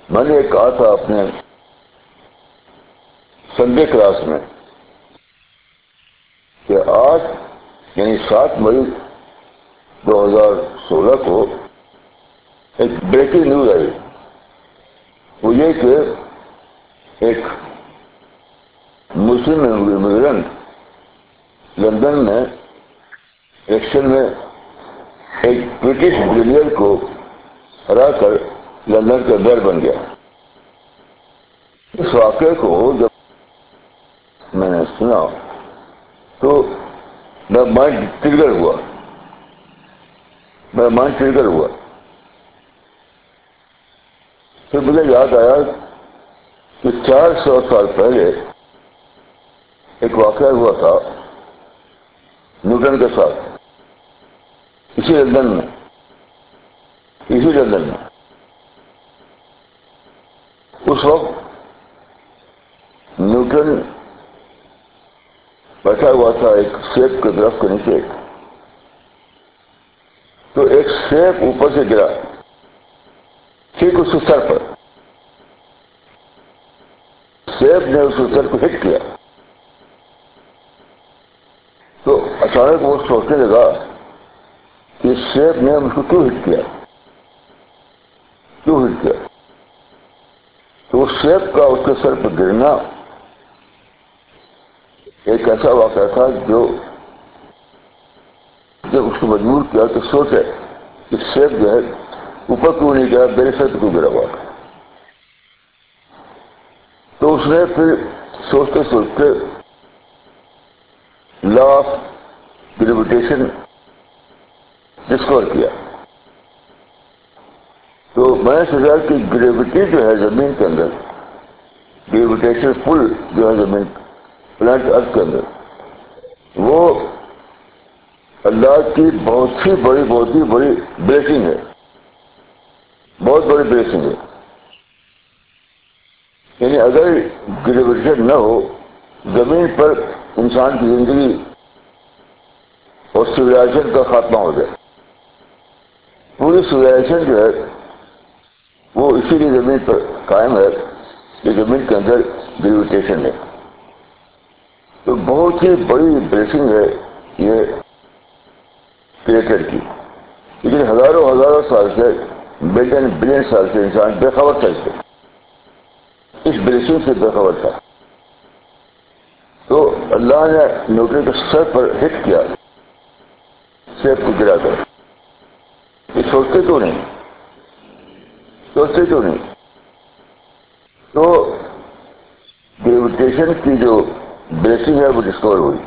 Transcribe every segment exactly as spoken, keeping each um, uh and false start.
میں نے ایک کہا تھا اپنے سنڈے کلاس میں کہ آج یعنی سات مئی دو ہزار سولہ کو ایک بریکنگ نیوز آئی. وہ یہ کہ ایک مسلم امیگرنٹ لندن میں الیکشن میں ایک برٹش بلینئر کو ہرا کر لندن کا میئر بن گیا. اس واقعے کو جب میں نے سنا تو میرا مائنڈ ٹریگر ہوا میرا مائنڈ ٹریگر ہوا پھر مجھے یاد آیا کہ چار سو سال پہلے ایک واقعہ ہوا تھا نیوٹن کے ساتھ اسی لندن میں اسی لندن میں اس وقت نیوٹن بیٹھا ہوا تھا ایک سیب کے درخت کے نیچے, تو ایک سیب اوپر سے گرا ٹھیک اس کے سر پر. سیب نے اس کے سر کو ہٹ کیا تو اچانک وہ سوچنے لگا کہ سیب نے اس کو کیوں ہٹ کیا کیوں ہٹ کیا تو اس سیب کا اس کے سر پر گرنا ایک ایسا واقعہ تھا جو جب اس کو مجبور کیا تو سوچے کہ سیب جو ہے اوپر کیوں نہیں گیا, میرے سر پہ کیوں گرا ہوا. تو اس نے پھر سوچتے سوچتے لا آف گریویٹیشن ڈسکور کیا. تو میں نے سوچا کہ گریویٹی جو ہے زمین کے اندر, گریویٹیشن پل جو ہے زمین پلانٹ ارتھ کے اندر, وہ اللہ کی بہت ہی بڑی بہت ہی بڑی بلیسنگ ہے, بہت بڑی بلیسنگ ہے. یعنی اگر گریویٹیشن نہ ہو زمین پر انسان کی زندگی اور سویلائزیشن کا خاتمہ ہو جائے. پوری سویلائزیشن جو ہے وہ اسی لیے زمین پر قائم ہے کہ زمین کے اندر گریویٹیشن ہے. تو بہت ہی بڑی بلیسنگ ہے یہ کریٹر کی. لیکن ہزاروں ہزاروں سال سے, بلین بلین سال سے انسان بے خبر تھا, اس اس بلیسنگ سے بے خبر تھا. تو اللہ نے نیوٹن کے سر پر ہٹ کیا سیب کو گرا کر. یہ سوچتے تو نہیں سوچتے تو نہیں تو گریویٹیشن کی جو بلیسنگ ہے وہ ڈسکور ہوئی.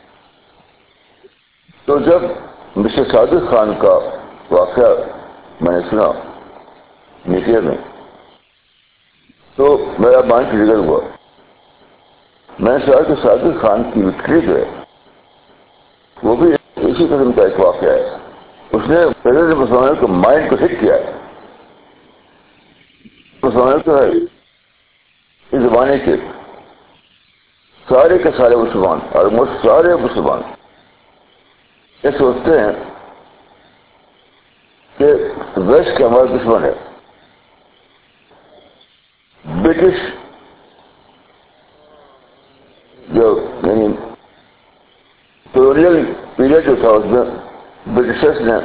تو جب مسٹر صادق خان کا واقعہ میں نے سنا میڈیا میں تو میرا مائنڈ ٹریگر ہوا. میں نے سوچا کہ صادق خان کی وکٹری جو ہے وہ بھی اسی قسم کا ایک واقعہ ہے. اس نے پہلے مسلمانوں کے مائنڈ کو ہٹ کیا ہے. مسلمانوں کو اس زمانے کے سارے کے سارے مسلمان اور آلموسٹ سارے مسلمان یہ سوچتے ہیں کہ ویسٹ ہمارا دشمن ہے. برٹش جو یعنی کولونیل پیریڈ جو تھا اس میں برٹشرس نے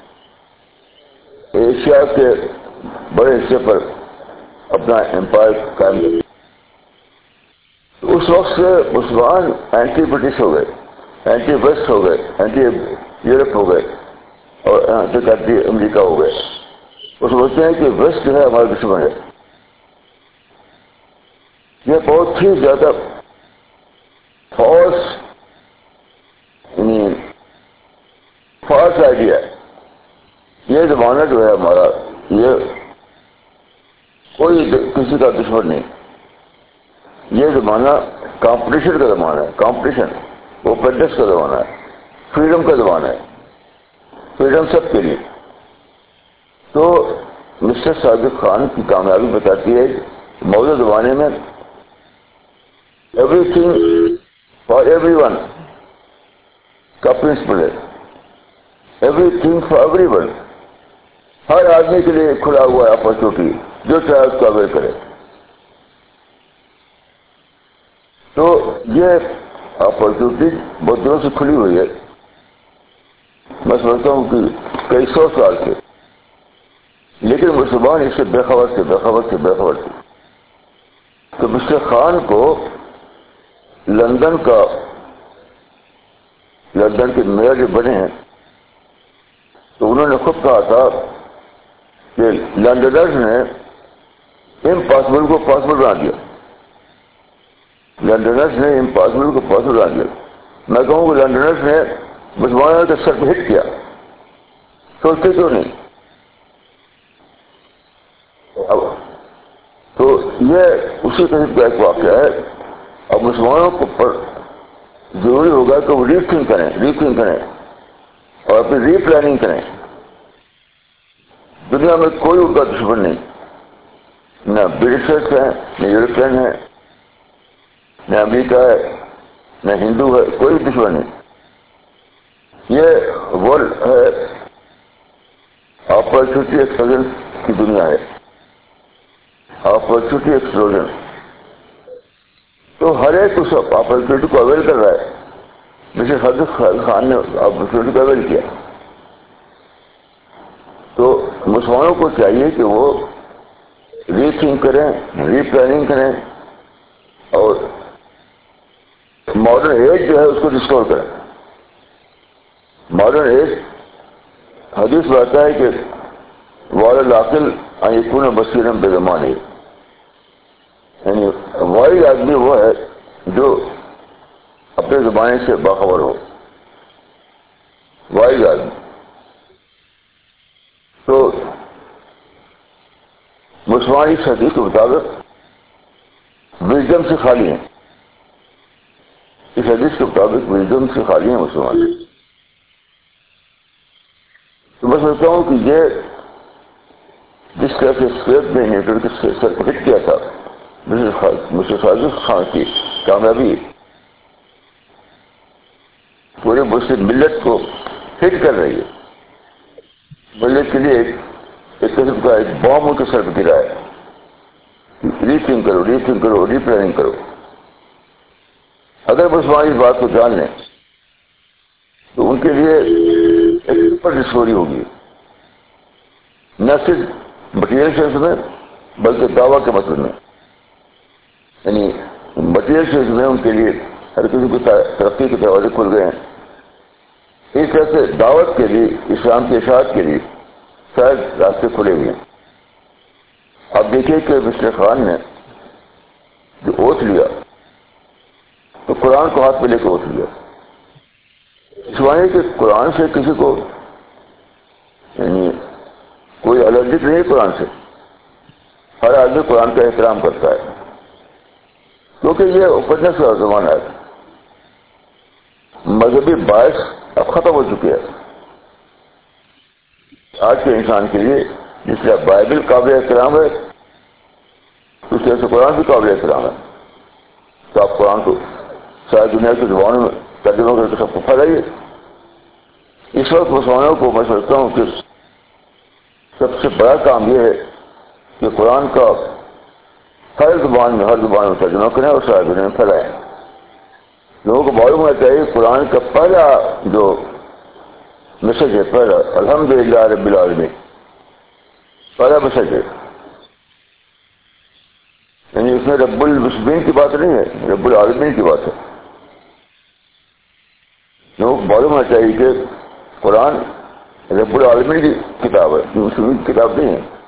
ایشیا کے بڑے حصے پر اپنا امپائر قائم کیا. اس وقت سے مسلمان اینٹی برٹش ہو گئے, اینٹی ویسٹ ہو گئے, اینٹی یورپ ہو گئے اور اینٹی امریکہ ہو گئے. وہ سمجھتے ہیں کہ ویسٹ جو ہے ہمارا دشمن ہے. یہ بہت ہی زیادہ فالس یعنی فالس آئیڈیا ہے. یہ زمانہ جو ہے ہمارا یہ کوئی کسی کا دشمن نہیں. یہ زمانہ کمپٹیشن کا زمانہ ہے, کمپٹیشن اوپننس کا زمانہ ہے, فریڈم کا زمانہ ہے, فریڈم سب کے لیے. تو مسٹر صادق خان کی کامیابی بتاتی ہے کہ موجودہ زمانے میں everything for everyone کا پرنسپل ہے. Everything for everyone, ہر آدمی کے لیے کھلا ہوا ہے اپرچونیٹی. جو چاہے اس کو اویل کرے. تو یہ اپرچونیٹی بہت دنوں سے کھلی ہوئی ہے. میں سمجھتا ہوں کہ کئی سو سال سے، لیکن مسلمان اس سے بے خبر سے بے خبر سے بے خبر تھے. تو مسٹر خان کو لندن کا لندن کے میئر جو بنے ہیں تو انہوں نے خود کہا تھا کہ لندنرز نے امپاسبل کو پاسبل بنا دیا. لندنرز نے امپاسبل کو پاسبل بنا دیا. میں کہوں کہ لندنرز نے مسلمانوں کے سر پہ ہٹ کیا. سوچتے کیوں نہیں؟ اب تو یہ اسی قسم کا ایک واقعہ ہے. اب مسلمانوں کو پر ضروری ہوگا کہ وہ ری تھنک کریں ری تھنک کریں اور اپنی ری پلاننگ کریں. دنیا میں کوئی ان کا دشمن نہیں، نہ برٹشرس ہیں، نہ یورپین ہیں، نہ امریکہ ہے، نہ ہندو ہے، کوئی دشمن نہیں. یہ ورلڈ ہے اپرچونیٹی ایکسپلوژن کی دنیا ہے. اپرچونیٹی ایکسپلوژن تو ہر ایک اس اپرچونیٹی کو اویل کر رہا ہے. جیسے حضرت خان نے اپرچونیٹی کو اویل کیا. تو مسلمانوں کو چاہیے کہ وہ ری تھنک کریں، ری پلاننگ کریں اور ماڈرن ایج جو ہے اس کو ریسٹور کریں. ماڈرن ایج حدیث میں آتا ہے کہ وال العاقل ان یکون بصیرا بزمانہ، یعنی وائز آدمی وہ ہے جو اپنے زمانے سے باخبر ہو. وائز آدمی تو مسلمان اس حدیث کے مطابق وزڈم سے خالی ہیں. اس حدیث کے مطابق وزڈم سے خالی ہیں مسلمان. تو میں سمجھتا ہوں کہ یہ جس طرح سے سویت نے نیوٹن کے سر کو ہٹ کیا تھا، مسٹر خالد خان کی کامیابی پورے مسلم ملت کو ہٹ کر رہی ہے. ملت کے لیے ایک قسم کا ایک بام ان کے سر پہ گرا ہے. ری تھنک کرو ری تھنک کرو ری پلاننگ کرو. اگر مسلمان اس بات کو جان لیں تو ان کے لیے ایک سپر ڈسکوری ہوگی، نہ صرف مٹیریل سینس میں بلکہ دعویٰ کے مطلب میں. یعنی مٹیریل سینس میں ان کے لیے ہر کسی کو ترقی کے دروازے کھل گئے ہیں. اس طرح سے دعوت کے لیے، اسلام کی اشاعت کے لیے شاید راستے کھلے ہوئے ہیں. آپ دیکھیے کہ مسٹر خان نے جو اوتھ لیا تو قرآن کو ہاتھ میں لے کے اوتھ لیا. سوائے کہ قرآن سے کسی کو یعنی کوئی الرجک نہیں قرآن سے. ہر آدمی قرآن کا احترام کرتا ہے کیونکہ یہ اوپنس کا زمانہ ہے. مذہبی باعث اب ختم ہو چکے ہیں. آج کے انسان کے لیے جس طرح بائبل قابل احترام ہے اس طرح سے قرآن بھی قابل احترام ہے. تو آپ قرآن کو ساری دنیا کی زبانوں میں ترجمہ کر کے سب کو پھیلائیے. اس وقت مسلمانوں کو میں سمجھتا ہوں کہ سب سے بڑا کام یہ ہے کہ قرآن کا ہر زبان میں ہر زبان میں ترجمہ کریں اور ساری دنیا میں پھیلائیں. لوگوں کو معلوم ہونا چاہیے قرآن کا پہلا جو میسج ہے، پہلا الحمدللہ رب العالمین، پہلا میسج ہے. یعنی اس میں رب المسلمین کی بات نہیں ہے، رب العالمین کی بات ہے. لوگوں کو معلوم ہونا چاہیے کہ قرآن رب العالمین کی کتاب ہے، مسلمین کی کتاب نہیں ہے.